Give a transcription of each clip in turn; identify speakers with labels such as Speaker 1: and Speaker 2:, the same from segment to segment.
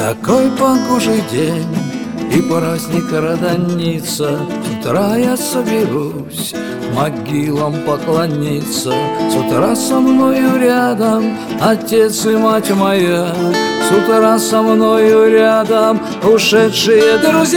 Speaker 1: Такой погожий день и праздник родонится. С утра я соберусь могилам поклониться. С утра со мною рядом отец и мать моя. С утра со мною рядом ушедшие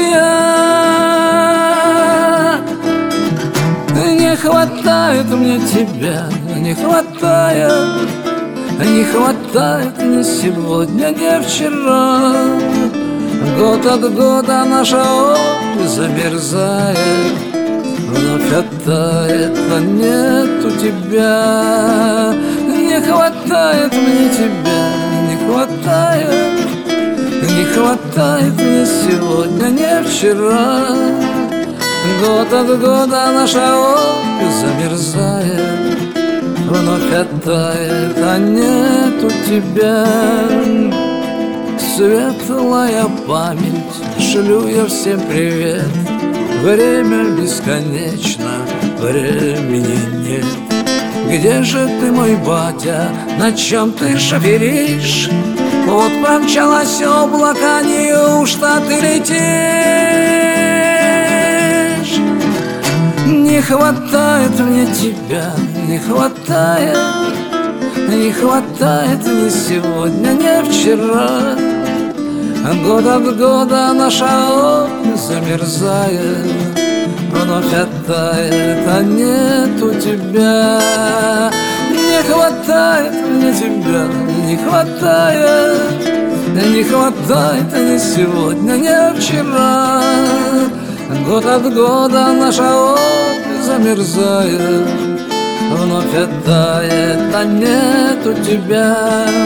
Speaker 1: друзья. Не хватает мне тебя, не хватает. Не хватает ни сегодня, ни вчера. Год от года наша обувь замерзает, вновь оттает, а нету тебя. Не хватает мне тебя, не хватает. Не хватает ни сегодня, ни вчера. Год от года наша обувь замерзает, вновь оттает, а нету тебя. Светлая память, шлю я всем привет. Время бесконечно, времени нет. Где же ты, мой батя, на чем ты шоферишь? Вот промчалось облако, неужто ты летишь? Не хватает мне тебя, не хватает. Не хватает ни сегодня, ни вчера. Год от года наша обувь замерзает, вновь оттает, а нету тебя. Не хватает мне тебя, не хватает. Не хватает ни сегодня, ни вчера. Год от года наша обувь замерзает, вновь оттает, а нету тебя.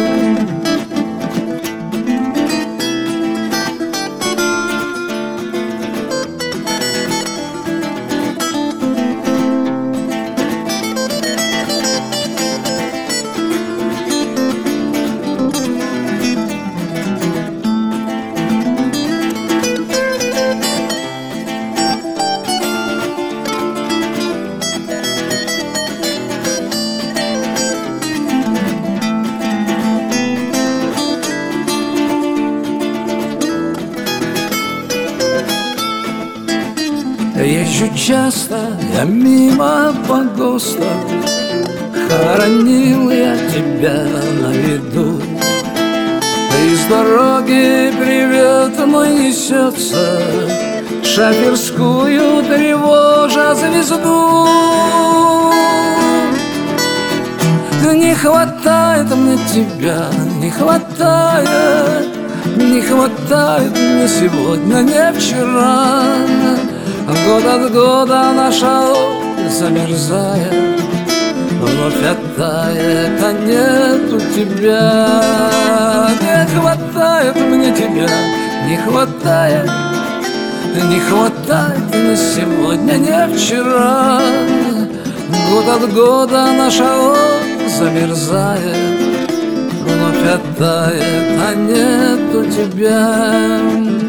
Speaker 1: Езжу часто я мимо погоста, хоронил я тебя на виду. Из дороги привет мой несется, шоферскую тревожа звезду. Не хватает мне тебя, не хватает. Не хватает мне сегодня, не вчера. Год от года наша обувь замерзает, вновь оттает, а нету тебя. Не хватает мне тебя, не хватает. Не хватает ни сегодня, ни вчера. Год от года наша обувь замерзает, вновь оттает, а нету тебя.